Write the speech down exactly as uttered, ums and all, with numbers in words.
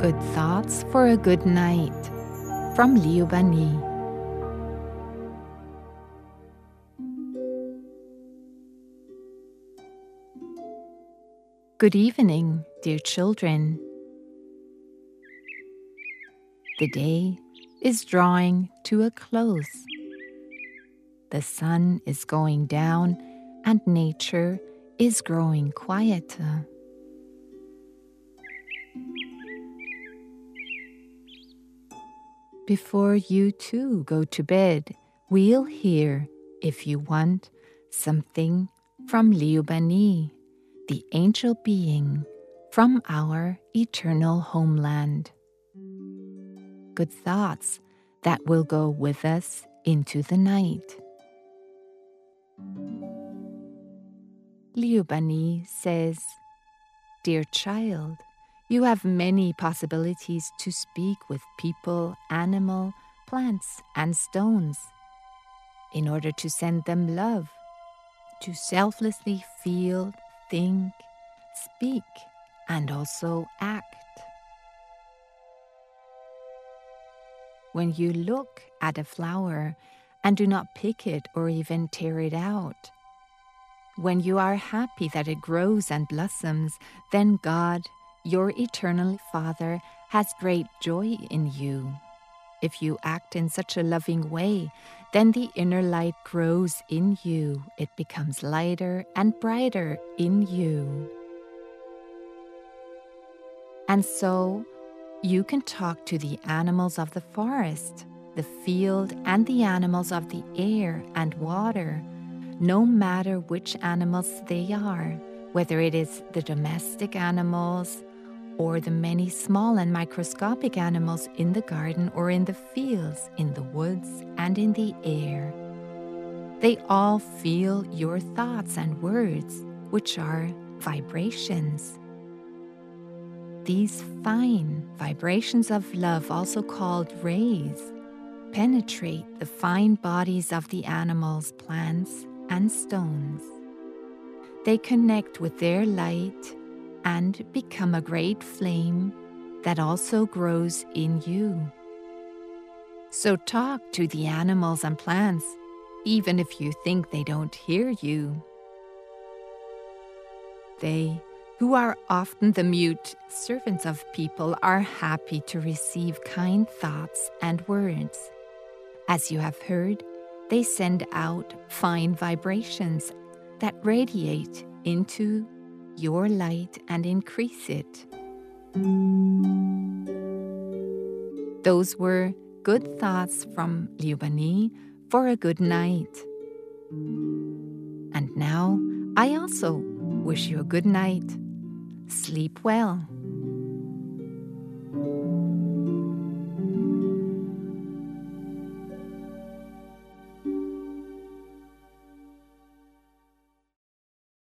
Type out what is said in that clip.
Good Thoughts for a Good Night from Leo Bani. Good evening, dear children. The day is drawing to a close. The sun is going down and nature is growing quieter. Before you too go to bed, we'll hear, if you want, something from Leo Bani, the angel being from our eternal homeland. Good thoughts that will go with us into the night. Leo Bani says, "Dear child, you have many possibilities to speak with people, animal, plants, and stones in order to send them love, to selflessly feel, think, speak, and also act. When you look at a flower and do not pick it or even tear it out, when you are happy that it grows and blossoms, then God, your eternal Father, has great joy in you. If you act in such a loving way, then the inner light grows in you. It becomes lighter and brighter in you. And so, you can talk to the animals of the forest, the field, and the animals of the air and water, no matter which animals they are, whether it is the domestic animals or the many small and microscopic animals in the garden or in the fields, in the woods and in the air. They all feel your thoughts and words, which are vibrations. These fine vibrations of love, also called rays, penetrate the fine bodies of the animals, plants, and stones. They connect with their light and become a great flame that also grows in you. So talk to the animals and plants, even if you think they don't hear you. They, who are often the mute servants of people, are happy to receive kind thoughts and words. As you have heard, they send out fine vibrations that radiate into your light and increase it. Those were good thoughts from Leo Bani for a good night. And now I also wish you a good night. Sleep well.